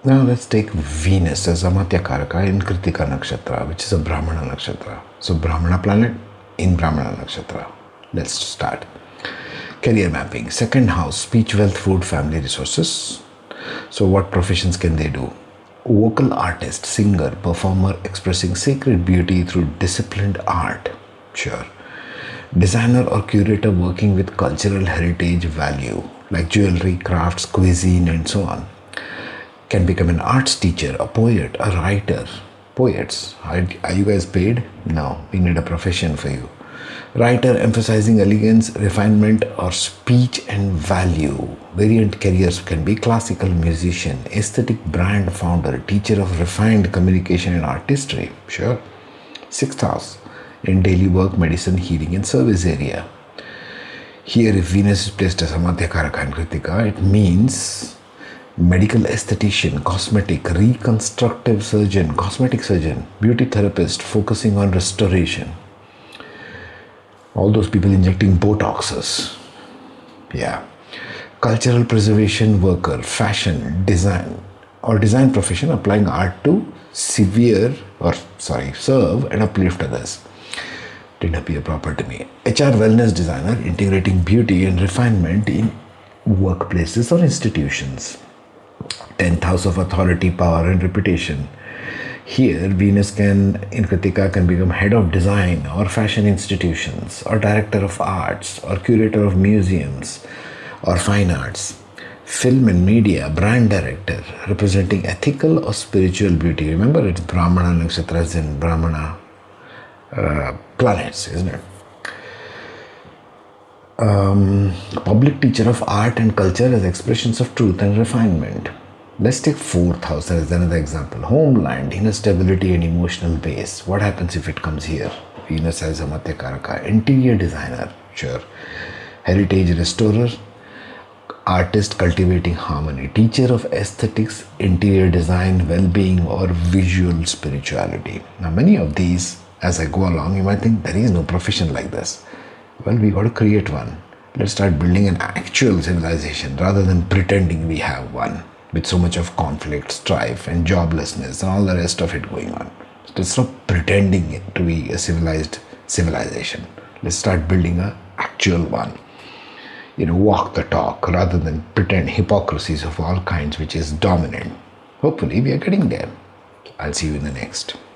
Now let's take Venus as Amatya Karaka in Kritika Nakshatra, which is a Brahmana Nakshatra. So Brahmana planet in Brahmana Nakshatra. Let's start. Career mapping. Second house, speech, wealth, food, family, resources. So what professions can they do? Vocal artist, singer, performer expressing sacred beauty through disciplined art. Sure. Designer or curator working with cultural heritage value like jewelry, crafts, cuisine and so on. Can become an arts teacher, a poet, a writer. Poets, are you guys paid? No, we need a profession for you. Writer emphasizing elegance, refinement or speech and value. Variant careers can be classical musician, aesthetic brand founder, teacher of refined communication and artistry. Sure. Sixth house, in daily work, medicine, healing and service area. Here if Venus is placed as Amatya Karaka and Kritika, it means medical aesthetician, cosmetic, reconstructive surgeon, cosmetic surgeon, beauty therapist focusing on restoration. All those people injecting Botoxes. Yeah. Cultural preservation worker, fashion, design or design profession applying art to serve and uplift others. Didn't appear proper to me. HR wellness designer integrating beauty and refinement in workplaces or institutions. 10th house of authority, power and reputation. Here Venus in Kritika can become head of design or fashion institutions or director of arts or curator of museums or fine arts. Film and media, brand director representing ethical or spiritual beauty. Remember it's Brahmana nakshatras and Brahmana planets, isn't it? Public teacher of art and culture as expressions of truth and refinement. Let's take fourth house as another example. Homeland, inner stability and emotional base. What happens if it comes here? Venus as Amatya Karaka. Interior designer, sure. Heritage restorer, artist cultivating harmony. Teacher of aesthetics, interior design, well-being or visual spirituality. Now many of these, as I go along, you might think there is no profession like this. Well, we got to create one. Let's start building an actual civilization rather than pretending we have one with so much of conflict, strife and joblessness and all the rest of it going on. Let's stop pretending it to be a civilized civilization. Let's start building an actual one. Walk the talk rather than pretend hypocrisies of all kinds which is dominant. Hopefully we are getting there. I'll see you in the next.